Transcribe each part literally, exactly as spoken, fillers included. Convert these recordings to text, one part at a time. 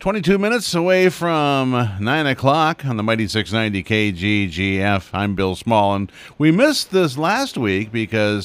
twenty-two minutes away from nine o'clock on the Mighty six ninety K G G F. I'm Bill Small, and we missed this last week because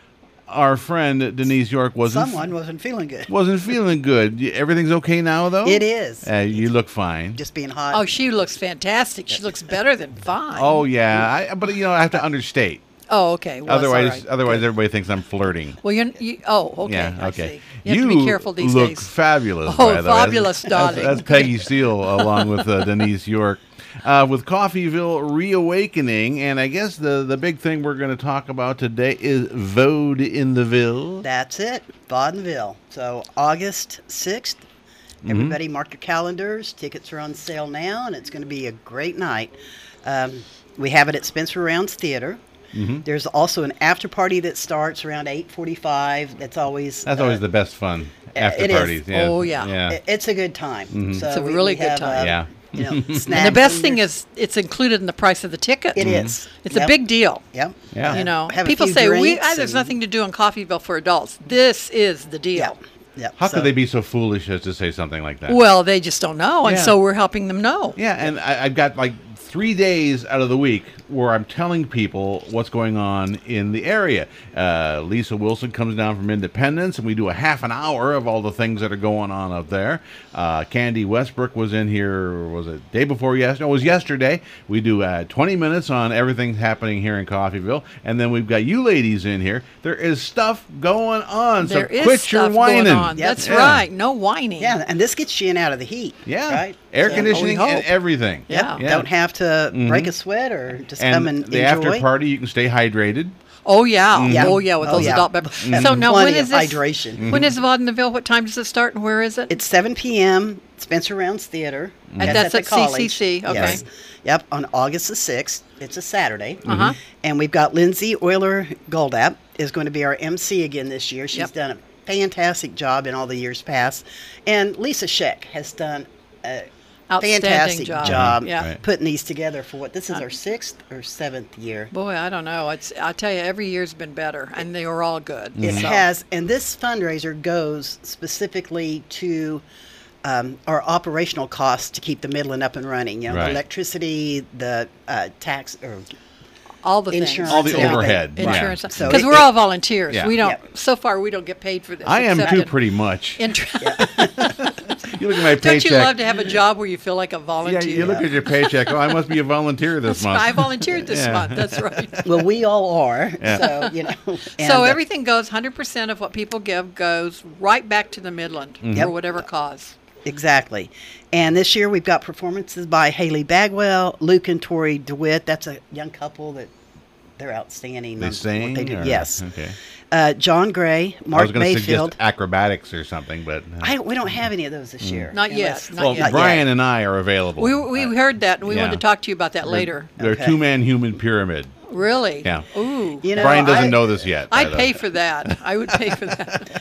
our friend Denise York wasn't Someone wasn't feeling good. wasn't feeling good. Everything's okay now, though? It is. Uh, you look fine. Just being hot. Oh, she looks fantastic. She looks better than fine. Oh, yeah. I, but, you know, I have to understate. Oh, okay. Well, that's otherwise, all right. otherwise Good. everybody thinks I'm flirting. Well, you're. You, oh, okay. Yeah, I okay. see. You have to be careful these look days. fabulous. Oh, by the way. fabulous, That's, darling. That's, that's Peggy Steele along with uh, Denise York. Uh, with Coffeeville Reawakening, and I guess the, the big thing we're going to talk about today is Vode in the Ville. That's it. Vaudeville. So August sixth. Mm-hmm. Everybody mark your calendars. Tickets are on sale now, and it's going to be a great night. Um, we have it at Spencer Rounds Theater. Mm-hmm. There's also an after party that starts around eight forty-five. That's always That's uh, always the best fun. After it is. parties. Yeah. Oh, yeah. yeah. it- It's a good time. Mm-hmm. So It's a we- really we good have, time. uh, Yeah. You know, snacks And the best thing there's- is it's included in the price of the ticket. it is. It's Yep. a big deal. Yep. Yeah. You know, Have a people few say we drinks ah, there's and- nothing to do in Coffeeville for adults. This is the deal. Yep. Yep. How So- could they be so foolish as to say something like that? Well, they just don't know, and Yeah. so we're helping them know. Yeah, and I, I've got like three days out of the week where I'm telling people what's going on in the area. Uh, Lisa Wilson comes down from Independence, and we do a half an hour of all the things that are going on up there. Uh, Candy Westbrook was in here, was it day before yesterday? No, it was yesterday. We do uh, twenty minutes on everything happening here in Coffeeville, and then we've got you ladies in here. There is stuff going on, There so is quit stuff your whining. going on. Yep. That's Yeah. right. No whining. Yeah, and this gets you in out of the heat. Yeah, Right? air So- conditioning Oh, we and hope. everything. Yeah. Yeah. Don't have to break Mhm. a sweat or just And come and the enjoy. after party, you can stay hydrated. Oh yeah. Yeah. Oh yeah. With Oh, those yeah. adult beverages. Mm-hmm. So now Plenty when is of this? hydration. When is Vaudeville? What time does it start and where is it? It's seven p.m. Spencer Rounds Theater. And that's at the C C college. C, okay. Yes. Yep, on August the sixth. It's a Saturday. Uh-huh. And we've got Lindsay Euler Goldap is going to be our M C again this year. She's Yep. done a fantastic job in all the years past. And Lisa Scheck has done a Outstanding fantastic job. job, Yeah. Right. putting these together for what, this is our sixth or seventh year. Boy, I don't know. It's I tell you, every year's been better, and they were all good. It So- has, and this fundraiser goes specifically to um, our operational costs to keep the Midland up and running. You know, Right. the electricity, the uh, tax, or all the insurance, things. All the and everything. overhead. Yeah. Insurance, So because it- we're all volunteers. Yeah. We don't. Yep. So far, we don't get paid for this. I am except too, in- pretty much. in- You look at my Don't paycheck. you love to have a job where you feel like a Yeah, volunteer? you look at your paycheck. Oh, I must be a volunteer this That's month. right. I volunteered this Yeah. month. That's right. well, we all are. Yeah. So you know, and, so uh, everything goes. one hundred percent of what people give goes right back to the Midland Mm-hmm. for Yep. whatever cause. exactly. And this year we've got performances by Haley Bagwell, Luke and Tori DeWitt. That's a young couple that they're outstanding. They on sing? What they do. or- Yes. Okay. Uh, John Gray, I was Mark going to Mayfield. suggest acrobatics or something, but uh, I, we don't have any of those this year. Not yet, Unless- not well, yet. Brian and I are available. We we Uh, heard that, and we yeah. wanted to talk to you about that later. They're Okay. a two-man human pyramid. Really? Yeah. Ooh. You know, Brian doesn't I- know this yet. by I'd the pay way. for that. I would pay for that.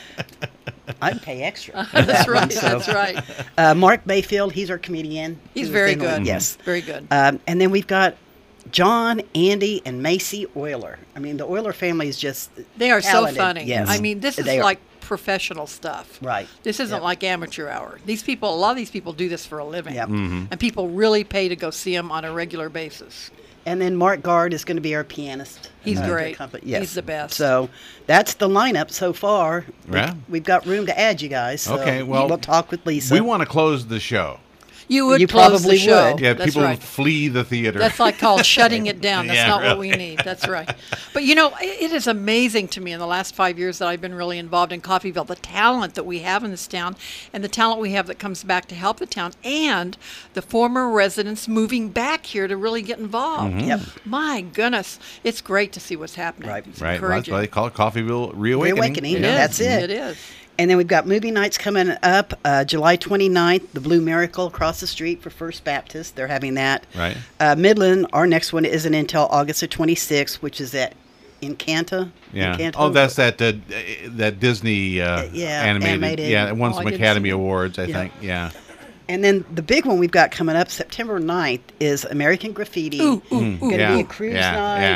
I'd pay extra. That's right. So- That's right. Uh, Mark Mayfield, he's our comedian. He's He was very in the- good. Yes. Very good. Um, and then we've got John, Andy, and Macy Euler. I mean, the Euler family is just They are talented. so funny. Yes. I mean, this is They are. like professional stuff. Right. This isn't Yep. like amateur hour. These people, a lot of these people do this for a living. Yep. Mm-hmm. And people really pay to go see them on a regular basis. And then Mark Guard is going to be our pianist. He's Uh, great. company- Yes. He's the best. So that's the lineup so far. We- Yeah. We've got room to add you guys. So Okay, well, we'll talk with Lisa. We want to close the show. You would You close probably the show. would. Yeah, That's people right. flee the theater. That's like called shutting it down. That's Yeah, not what we really. need. That's right. But you know, it, it is amazing to me in the last five years that I've been really involved in Coffeeville, the talent that we have in this town and the talent we have that comes back to help the town and the former residents moving back here to really get involved. Mm-hmm. Yep. My goodness, it's great to see what's happening. Right. It's right. Well, that's encouraging. why they call it Coffeeville Reawakening. Reawakening. It Yeah, is. that's it. It is. And then we've got movie nights coming up uh, July twenty-ninth, the Blue Miracle across the street for First Baptist. They're having that. Right. Uh, Midland, our next one isn't until August the twenty-sixth, which is at Encanta. Yeah. Encanto. Oh, that's that uh, that Disney uh, Uh, yeah, animated. animated. Yeah, it won Oh, I some didn't Academy see that. Awards, I Yeah. think. Yeah. And then the big one we've got coming up September ninth is American Graffiti. Ooh, ooh, Mm, ooh. Going to yeah, be a cruise yeah, night. yeah. Ooh.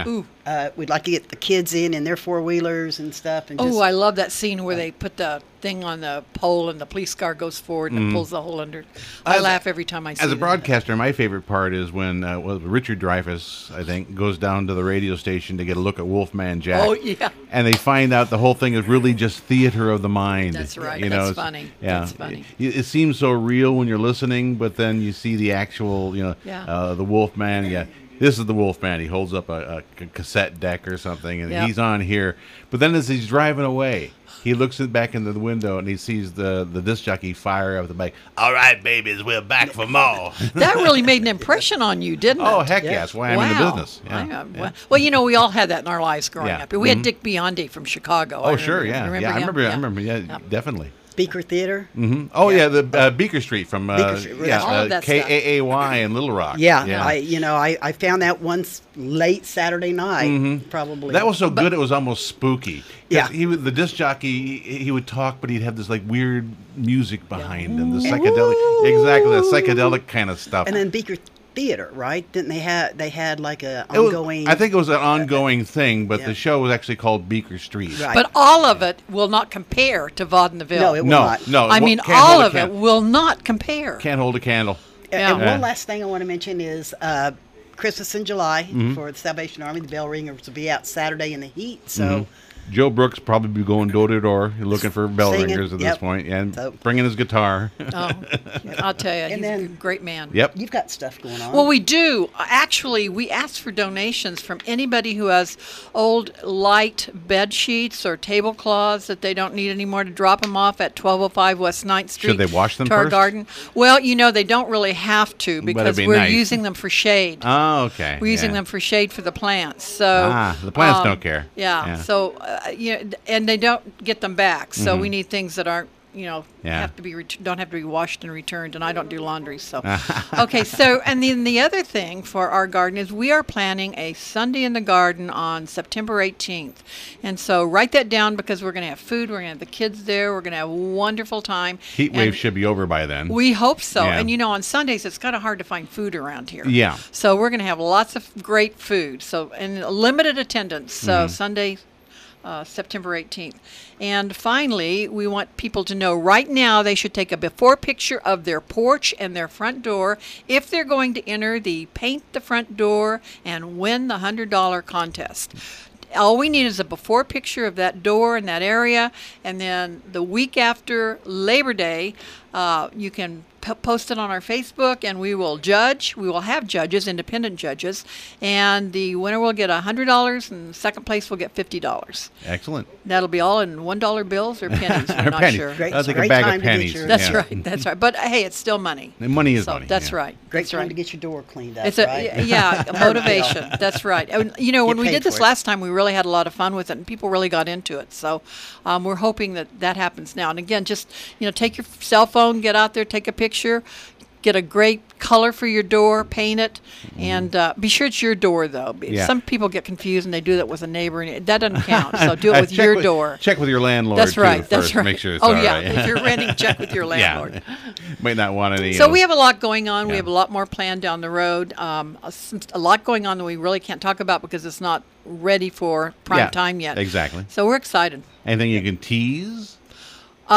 Uh, we'd like to get the kids in in their four wheelers and stuff. And Oh, just, I love that scene where they put the thing on the pole and the police car goes forward and pulls the hole under. I As- laugh every time I see As a that. broadcaster, my favorite part is when uh, well, Richard Dreyfuss, I think, goes down to the radio station to get a look at Wolfman Jack. Oh, yeah. And they find out the whole thing is really just theater of the mind. That's right. You know, That's it's- funny. Yeah, That's funny. It, it seems so real when you're listening, but then you see the actual, you know, Yeah. uh, the Wolfman. Yeah, this is the Wolfman. He holds up a, a c- cassette deck or something, and Yep. he's on here. But then as he's driving away, he looks in- back into the window and he sees the, the disc jockey fire up the bike. All right, babies, we're back for more. That really made an impression on you, didn't Oh, it? heck Yeah. yes. Why I'm wow. in the business. Yeah. I, uh, yeah. well- Well, you know, we all had that in our lives growing Yeah. up. We had Mhm. Dick Biondi from Chicago. I Oh, sure. remember- Yeah. remember yeah. I him? remember. Yeah. I remember. Yeah, definitely. Beaker Theater. hmm Oh, yeah. the uh, Beaker Street from uh, Beaker Street, yeah, All of uh, that K stuff. A A Y in Little Rock. Yeah, yeah. I you know I, I found that once late Saturday night, probably. That was so good. It was almost spooky. 'Cause Yeah. He would, the disc jockey. He, he would talk, but he'd have this like weird music behind him. The psychedelic. Exactly. The psychedelic kind of stuff. and then Beaker Theater, right? Didn't they have they had like a It was- ongoing? I think it was an ongoing thing, but Yeah. the show was actually called Beaker Street. Right. But all of it will not compare to Vaudeville. No, it will No, not. no. I wa- mean, can't all hold a of it can- will not compare. Can't hold a candle. And- Yeah. And Yeah. one last thing I want to mention is uh, Christmas in July Mm-hmm. for the Salvation Army. The bell ringers will be out Saturday in the heat. So Mm-hmm. Joe Brooks probably be going door to door looking for bell Singing, ringers at this yep. point, and So- bringing his guitar. Oh, I'll tell you, he's a then- great man. Yep. you've got stuff going on. Well, we do. Actually, we ask for donations from anybody who has old light bed sheets or tablecloths that they don't need anymore to drop them off at twelve oh five West ninth Street. Should they wash them to our first? garden? Well, you know, they don't really have to because be we're nice. using them for shade. Oh, okay. We're using yeah. them for shade for the plants. So um, Ah, the plants don't care. Yeah. Yeah. So uh, you know, and they don't get them back. So we need things that aren't, you know, Mm-hmm. Yeah. have to be ret- don't have to be washed and returned. And I don't do laundry, so okay. So and then the other thing for our garden is we are planning a Sunday in the garden on September eighteenth, and so write that down because we're going to have food. We're going to have the kids there. We're going to have a wonderful time. Heat wave And should be over by then. we hope so. Yeah. And you know, on Sundays it's kind of hard to find food around here. Yeah. So we're going to have lots of great food. So and limited attendance. So Mm-hmm. Sunday, uh, September eighteenth. And finally, we want people to know right now they should take a before picture of their porch and their front door if they're going to enter the Paint the Front Door and Win the one hundred dollar contest. All we need is a before picture of that door in that area, and then the week after Labor Day, uh, you can p- post it on our Facebook, and we will judge. We will have judges, independent judges, and the winner will get one hundred dollars, and second place will get fifty dollars. Excellent. That'll be all in one dollar bills or pennies. We're Or not pennies. sure. Great- I'll take great a bag time of to get pennies. your- That's yeah. right. That's right. But hey, it's still money. And money is So money. that's yeah. right. Great That's time right. to get your door cleaned up. It's a right? yeah, a motivation. That's right. And, you know, when Get we paid did this for it. last time, we really had a lot of fun with it, and people really got into it. So um, we're hoping that that happens now. And again, just you know, take your cell phone, get out there, take a picture, get a great color for your door, paint it, and uh, be sure it's your door though. Be- Yeah. Some people get confused and they do that with a neighbor, and it, that doesn't count. So do it with Check your door. Check with your landlord. That's too, right. First, That's right. Make sure it's oh all yeah, right. if you're renting, check with your landlord. Yeah. Might not want any. So uh, we have a lot going on. We Yeah. have a lot more planned down the road. Um, a, some- a lot going on that we really can't talk about because it's not ready for prime Yeah, time yet. exactly. So we're excited. anything you can tease. Uh,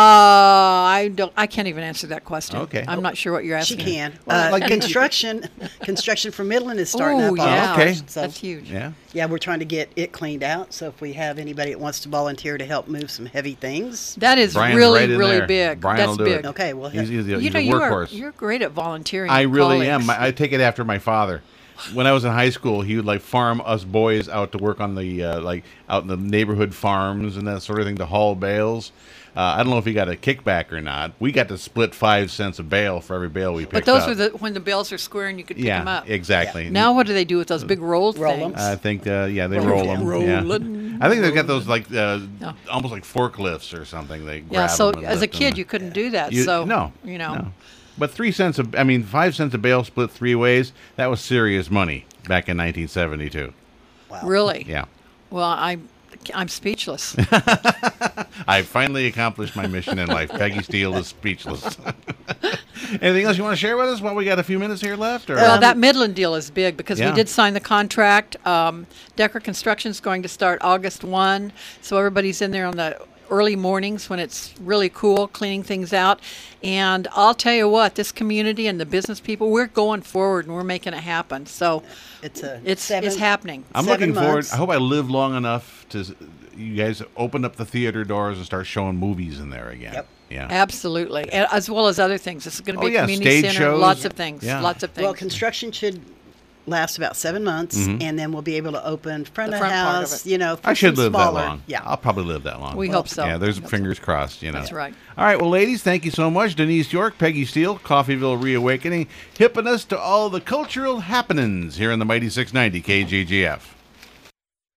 I don't. I can't even answer that question. Okay. I'm not sure what you're She asking. can. Well, uh, like- construction, construction for Midland is starting Oh up. yeah, on okay. March, So that's huge. Yeah. yeah, we're trying to get it cleaned out. So if we have anybody that wants to volunteer to help move some heavy things, That is Brian's really, right in really there. big. Brian That's will do big. it. okay, well, He's, he's, a- You he's know, a you are workhorse. you're great at volunteering. I with really colleagues. am. I, I take it after my father. When I was in high school, he would like farm us boys out to work on the uh, like out in the neighborhood farms and that sort of thing to haul bales. Uh, I don't know if he got a kickback or not. We got to split five cents a bale for every bale we picked But those up. were the when the bales are square and you could pick them yeah, up. exactly. Now what do they do with those big rolled Roll 'em. things? I think uh, yeah, they Roll roll them. them. Rollin', I think they've got those like uh, No. almost like forklifts or something. They yeah. grab So 'em and as a lift 'em. kid, you couldn't do that. You- so no, you know. no. But three cents a, I mean, five cents a bale split three ways. That was serious money back in nineteen seventy-two. wow. Really? Yeah, Well, I'm I'm speechless. I finally accomplished my mission in life. Peggy Steele is speechless. Anything else you want to share with us while we got a few minutes here left? Or? Well, Um, that Midland deal is big because Yeah. we did sign the contract. Um, Decker Construction is going to start August first, so everybody's in there on the early mornings when it's really cool, cleaning things out. And I'll tell you what, this community and the business people, we're going forward and we're making it happen. So It's a it's seven, it's happening. I'm seven looking forward. months. I hope I live long enough to s- you guys open up the theater doors and start showing movies in there again. Yep. Yeah. Absolutely, and as well as other things. This is going to Oh, be yeah, a community stage center. shows. Lots of things. Yeah. Lots of things. Well, construction should last about seven months, and then we'll be able to open front The of front part of house. it. You know, for I should some live smaller, that long. Yeah. I'll probably live that long. We hope so. Yeah, there's We hope so. fingers crossed, you know. That's right. All right, well, ladies, thank you so much. Denise York, Peggy Steele, Coffeeville Reawakening, hipping us to all the cultural happenings here on the Mighty six ninety K G G F.